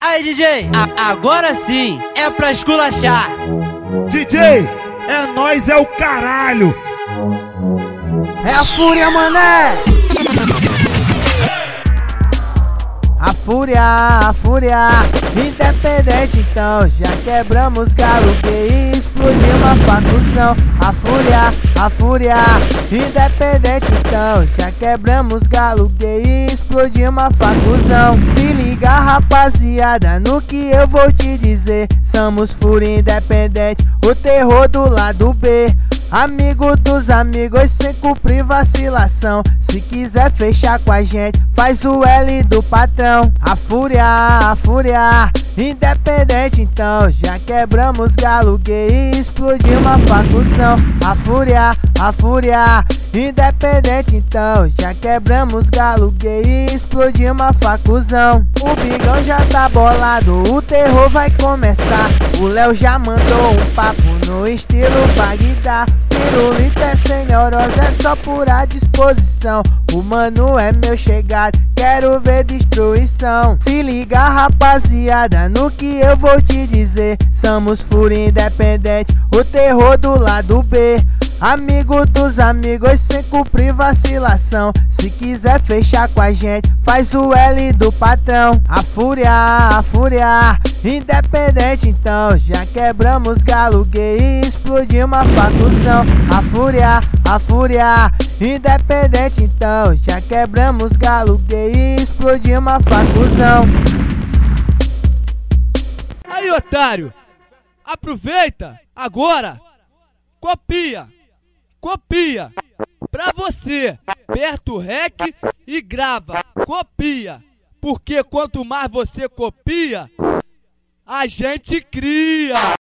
Aí, DJ, agora sim, é pra esculachar. DJ, é nós, é o caralho. É a fúria, mané. A fúria, independente então, já quebramos galo que explodiu uma facção. A fúria, independente então, já quebramos galo que explodiu uma facção. Se liga, rapaziada, no que eu vou te dizer. Somos fúria independente, o terror do lado B. Amigo dos amigos sem cumprir vacilação. Se quiser fechar com a gente, faz o L do patrão. A fúria, independente então, já quebramos galo gay e explodiu uma facção. A fúria, independente então, já quebramos galo gay e explodiu uma facção. O Bigão já tá bolado, o terror vai começar. O Léo já mandou um papo no estilo Bagdá. Pirulito é sem neurose, é só pura disposição. O mano é meu chegado, quero ver destruição. Se liga, rapaziada, no que eu vou te dizer. Somos fúria independente, o terror do lado B. Amigo dos amigos sem cumprir vacilação. Se quiser fechar com a gente, faz o L do patrão. A fúria, independente então, já quebramos galo gay e explodiu uma facção. A fúria, independente então, já quebramos galo gay e explodiu uma facção. Aí, otário, aproveita agora, copia pra você, aperta o REC e grava, copia, porque quanto mais você copia, a gente cria.